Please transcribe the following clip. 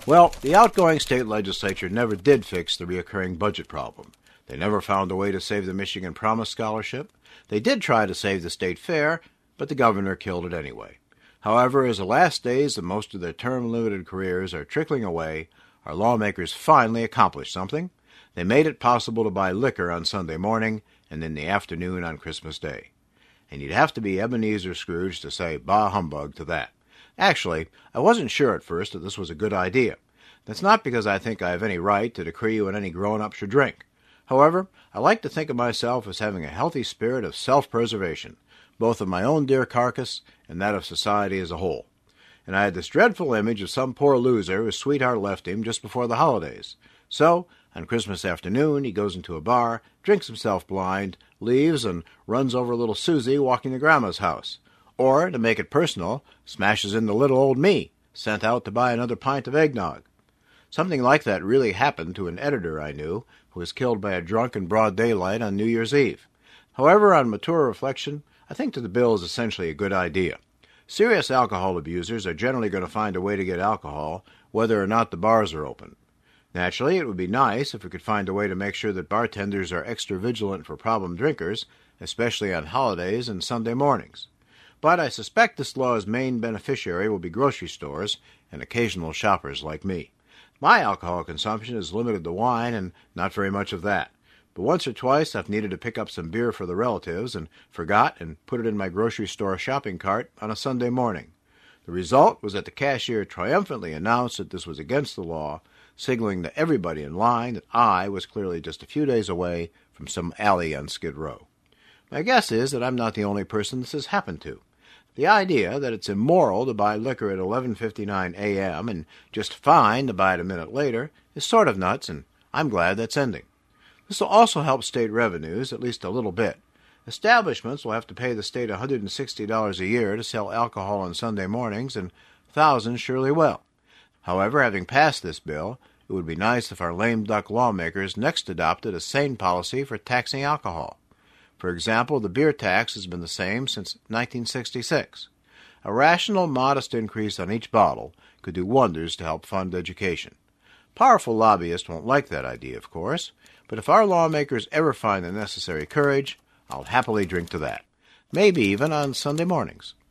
Well, the outgoing state legislature never did fix the reoccurring budget problem. They never found a way to save the Michigan Promise Scholarship. They did try to save the state fair, but the governor killed it anyway. However, as the last days of most of their term-limited careers are trickling away, our lawmakers finally accomplished something. They made it possible to buy liquor on Sunday morning and in the afternoon on Christmas Day. And you'd have to be Ebenezer Scrooge to say bah humbug to that. Actually, I wasn't sure at first that this was a good idea. That's not because I think I have any right to decree what any grown-up should drink. However, I like to think of myself as having a healthy spirit of self-preservation, both of my own dear carcass and that of society as a whole. And I had this dreadful image of some poor loser whose sweetheart left him just before the holidays. So, on Christmas afternoon, he goes into a bar, drinks himself blind, leaves, and runs over little Susie walking to Grandma's house. Or, to make it personal, smashes into little old me, sent out to buy another pint of eggnog. Something like that really happened to an editor I knew, who was killed by a drunk in broad daylight on New Year's Eve. However, on mature reflection, I think that the bill is essentially a good idea. Serious alcohol abusers are generally going to find a way to get alcohol, whether or not the bars are open. Naturally, it would be nice if we could find a way to make sure that bartenders are extra vigilant for problem drinkers, especially on holidays and Sunday mornings. But I suspect this law's main beneficiary will be grocery stores and occasional shoppers like me. My alcohol consumption is limited to wine and not very much of that. But once or twice I've needed to pick up some beer for the relatives and forgot and put it in my grocery store shopping cart on a Sunday morning. The result was that the cashier triumphantly announced that this was against the law, signaling to everybody in line that I was clearly just a few days away from some alley on Skid Row. My guess is that I'm not the only person this has happened to. The idea that it's immoral to buy liquor at 11:59 a.m. and just fine to buy it a minute later is sort of nuts, and I'm glad that's ending. This will also help state revenues, at least a little bit. Establishments will have to pay the state $160 a year to sell alcohol on Sunday mornings, and thousands surely will. However, having passed this bill, it would be nice if our lame duck lawmakers next adopted a sane policy for taxing alcohol. For example, the beer tax has been the same since 1966. A rational, modest increase on each bottle could do wonders to help fund education. Powerful lobbyists won't like that idea, of course, but if our lawmakers ever find the necessary courage, I'll happily drink to that. Maybe even on Sunday mornings.